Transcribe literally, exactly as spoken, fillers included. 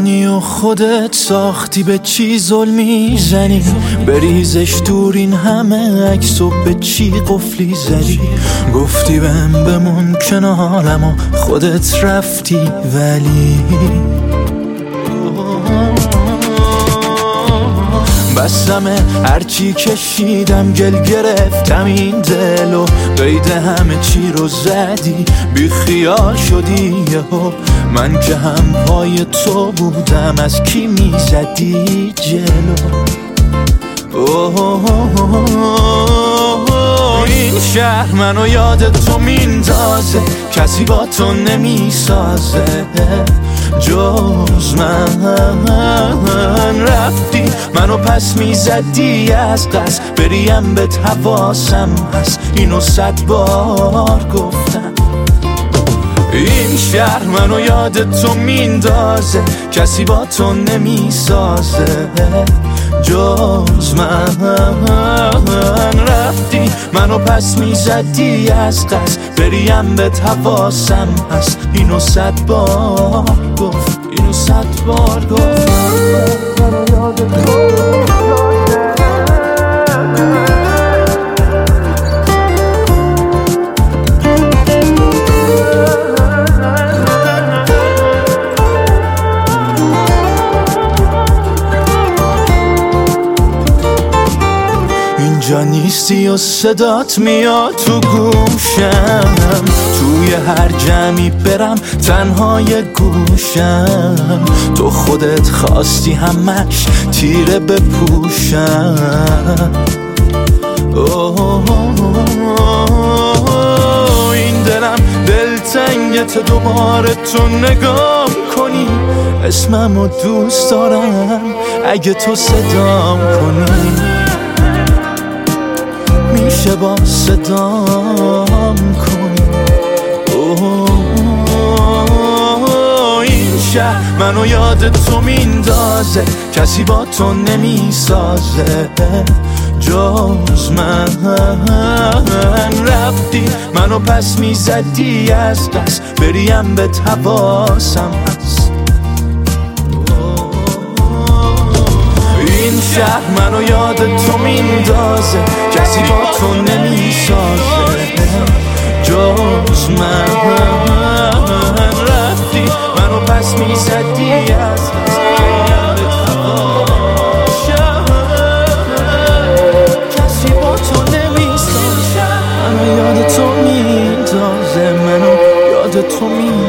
منی و خودت ساختی، به چی ظلمی زنی؟ بریزش دور این همه عکس و به چی قفلی زدی؟ گفتی بهم بمون کنارم و خودت رفتی، ولی بسمه هرچی کشیدم گل گرفتم این دل و قید همه چی رو زدی، بی خیال شدی یهو. من که هم پای تو بودم، از کی میزدی جلو؟ این شهر منو یاد تو میندازه، کسی با تو نمیسازه جز من. رفتی منو پس میزدی از قصد، بریم به حواسم هست، اینو صد بار گفتم. این شهر منو یاد تو میندازه، کسی با تو نمیسازه جز من. رفتی منو پس میزدی از قصد، بریم به حواسم هست، اینو صد بار گفت، اینو صد بار گفت. اینجا نیستی و صدات میاد تو گوشم، توی هر جمعی برم تنهای گوشم. تو خودت خواستی همش تیره بپوشم. این دلم دلتنگت، دوباره تو نگام کنی، اسممو دوست دارم اگه تو صدام کنی. میشه با صدام کنی. این شهر منو یاد تو میندازه، کسی با تو نمیسازه جز من. رفتی منو پس میزدی از دست، بریم به حواسم هست. این شهر منو یاد تو میندازه، کسی با تو نمیسازه جز من. رفتی منو پس میزدی از دست، کسی با تو نمیسازه. منو یاد تو میندازه، منو یاد تو میندازه.